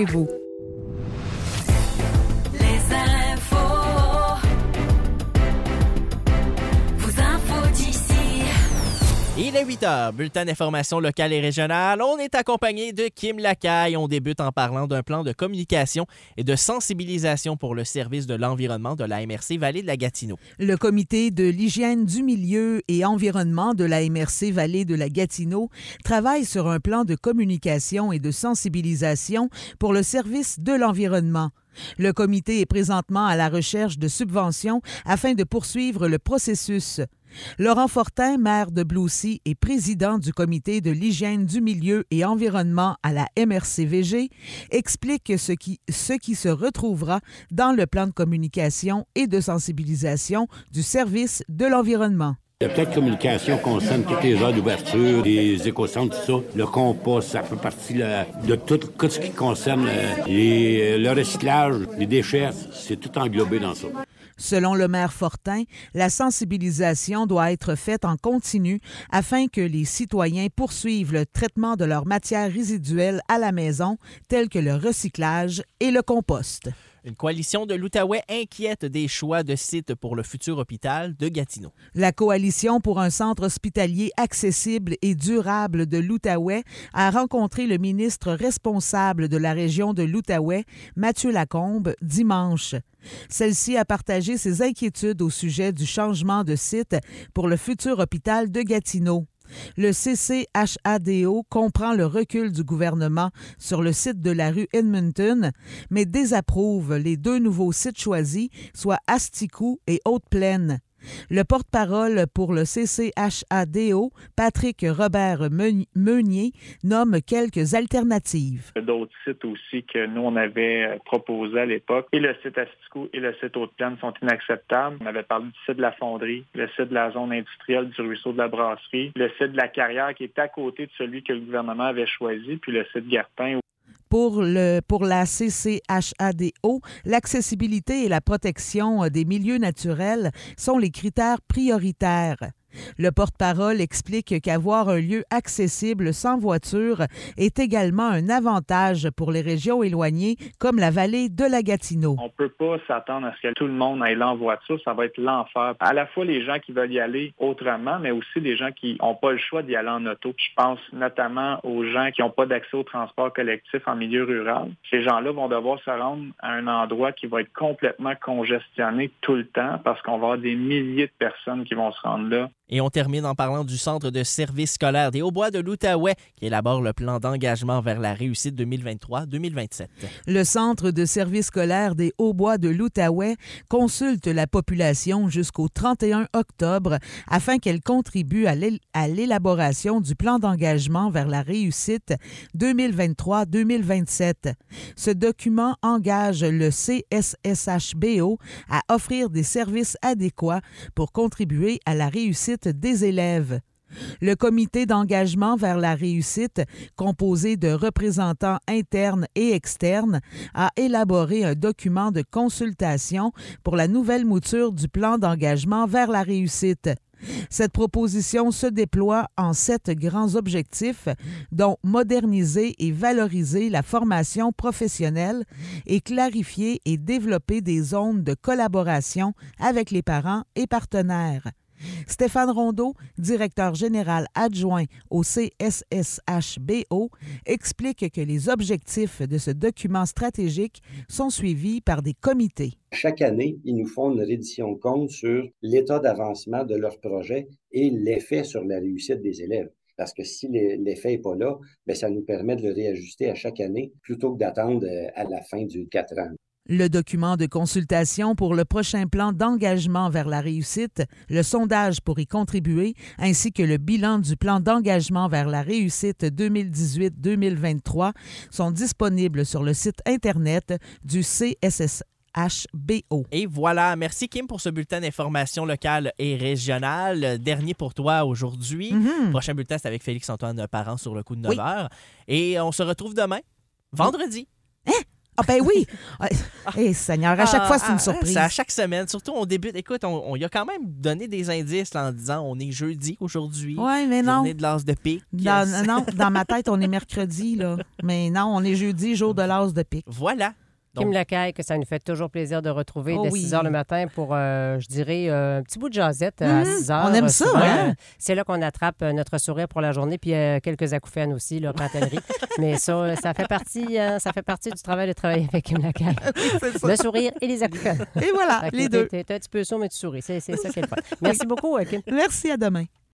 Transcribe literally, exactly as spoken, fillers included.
chez vous. Les infos. Vos infos d'ici. Il est huit heures, bulletin d'information locale et régionale. On est accompagné de Kim Lacaille. On débute en parlant d'un plan de communication et de sensibilisation pour le service de l'environnement de la M R C Vallée de la Gatineau. Le comité de l'hygiène du milieu et environnement de la M R C Vallée de la Gatineau travaille sur un plan de communication et de sensibilisation pour le service de l'environnement. Le comité est présentement à la recherche de subventions afin de poursuivre le processus. Laurent Fortin, maire de Bloussy et président du comité de l'hygiène du milieu et environnement à la M R C V G, explique ce qui, ce qui se retrouvera dans le plan de communication et de sensibilisation du service de l'environnement. Le plan de communication concerne toutes les heures d'ouverture, les écocentres, tout ça. Le compost, ça fait partie là, de tout, tout ce qui concerne les, le recyclage, les déchets. C'est tout englobé dans ça. Selon le maire Fortin, la sensibilisation doit être faite en continu afin que les citoyens poursuivent le traitement de leurs matières résiduelles à la maison, telles que le recyclage et le compost. Une coalition de l'Outaouais inquiète des choix de sites pour le futur hôpital de Gatineau. La coalition pour un centre hospitalier accessible et durable de l'Outaouais a rencontré le ministre responsable de la région de l'Outaouais, Mathieu Lacombe, dimanche. Celle-ci a partagé ses inquiétudes au sujet du changement de site pour le futur hôpital de Gatineau. Le C C H A D O comprend le recul du gouvernement sur le site de la rue Edmonton, mais désapprouve les deux nouveaux sites choisis, soit Asticou et Haute-Plaine. Le porte-parole pour le C C H A D O, Patrick Robert Meunier, nomme quelques alternatives. D'autres sites aussi que nous, on avait proposés à l'époque. Et le site Asticou et le site Haute-Plaine sont inacceptables. On avait parlé du site de la fonderie, le site de la zone industrielle du ruisseau de la brasserie, le site de la carrière qui est à côté de celui que le gouvernement avait choisi, puis le site Gartin. Pour, le, pour la C C H A D O, l'accessibilité et la protection des milieux naturels sont les critères prioritaires. Le porte-parole explique qu'avoir un lieu accessible sans voiture est également un avantage pour les régions éloignées comme la vallée de la Gatineau. On ne peut pas s'attendre à ce que tout le monde aille là en voiture, ça va être l'enfer. À la fois les gens qui veulent y aller autrement, mais aussi des gens qui n'ont pas le choix d'y aller en auto. Je pense notamment aux gens qui n'ont pas d'accès au transport collectif en milieu rural. Ces gens-là vont devoir se rendre à un endroit qui va être complètement congestionné tout le temps parce qu'on va avoir des milliers de personnes qui vont se rendre là. Et on termine en parlant du Centre de services scolaires des Hauts-Bois de l'Outaouais qui élabore le plan d'engagement vers la réussite deux mille vingt-trois deux mille vingt-sept. Le Centre de services scolaires des Hauts-Bois de l'Outaouais consulte la population jusqu'au trente et un octobre afin qu'elle contribue à l'élaboration du plan d'engagement vers la réussite deux mille vingt-trois deux mille vingt-sept. Ce document engage le C S S H B O à offrir des services adéquats pour contribuer à la réussite des élèves. Le comité d'engagement vers la réussite, composé de représentants internes et externes, a élaboré un document de consultation pour la nouvelle mouture du plan d'engagement vers la réussite. Cette proposition se déploie en sept grands objectifs, dont moderniser et valoriser la formation professionnelle et clarifier et développer des zones de collaboration avec les parents et partenaires. Stéphane Rondeau, directeur général adjoint au C S S H B O, explique que les objectifs de ce document stratégique sont suivis par des comités. Chaque année, ils nous font une reddition de compte sur l'état d'avancement de leur projet et l'effet sur la réussite des élèves. Parce que si l'effet n'est pas là, bien, ça nous permet de le réajuster à chaque année plutôt que d'attendre à la fin du quatre ans. Le document de consultation pour le prochain plan d'engagement vers la réussite, le sondage pour y contribuer, ainsi que le bilan du plan d'engagement vers la réussite deux mille dix-huit deux mille vingt-trois sont disponibles sur le site Internet du C S S H B O. Et voilà, merci Kim pour ce bulletin d'information locale et régionale. Dernier pour toi aujourd'hui. Mm-hmm. Prochain bulletin, c'est avec Félix-Antoine Parent sur le coup de neuf heures. Oui. Et on se retrouve demain, vendredi. Hein? Ah ben oui! Hé, Seigneur, à chaque Ah, fois, c'est ah, une surprise. C'est à chaque semaine. Surtout, on débute. Écoute, on, on y a quand même donné des indices là, en disant on est jeudi aujourd'hui. Oui, mais non. Journée de l'as de pique. Dans, non, dans ma tête, on est mercredi, là. Mais non, on est jeudi, jour de l'as de pique. Voilà. Kim Donc- Lacaille, que ça nous fait toujours plaisir de retrouver Oh dès oui. six heures le matin pour, euh, je dirais, euh, un petit bout de jasette à Mhm. six heures. On aime Euh, ça, souvent, hein? euh, c'est là qu'on attrape euh, notre sourire pour la journée, puis euh, quelques acouphènes aussi, là, quand elle rit. Mais ça, euh, ça fait partie, euh, ça fait partie du travail de travailler avec Kim Lacaille. C'est ça. Le sourire et les acouphènes. Et voilà, Fait que les t'es- deux. T'es t'es un petit peu sourd, mais tu souris. C'est c'est ça qui est le fun. Merci beaucoup, euh, Kim. Merci, à demain.